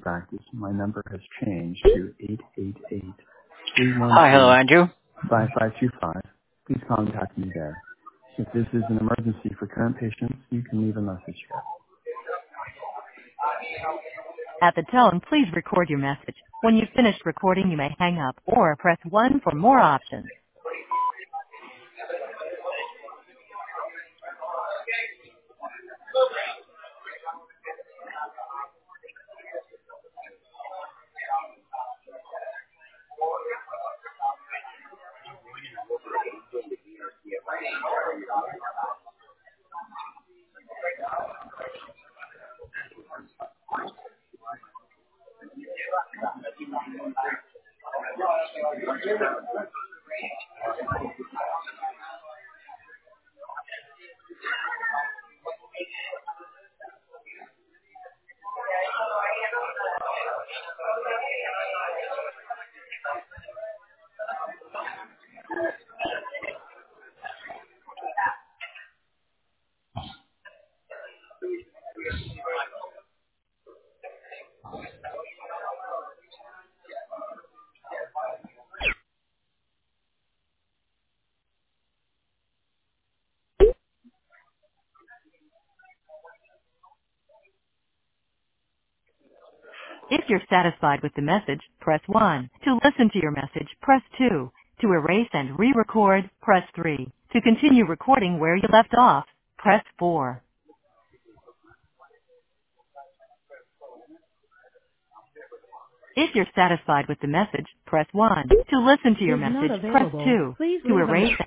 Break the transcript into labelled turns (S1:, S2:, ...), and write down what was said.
S1: practice. My number has changed to 888-312-5525.
S2: Hi, hello, Andrew.
S1: Please contact me there. If this is an emergency for current patients, you can leave a message here.
S3: At the tone, please record your message. When you've finished recording, you may hang up or press 1 for more options. If you're satisfied with the message, press 1. To listen to your message, press 2. To erase and re-record, press 3. To continue recording where you left off, press 4. If you're satisfied with the message, press 1. To listen to your
S4: Is not
S3: message, press
S4: available.
S3: 2.
S4: Please
S3: To
S4: leave a
S3: erase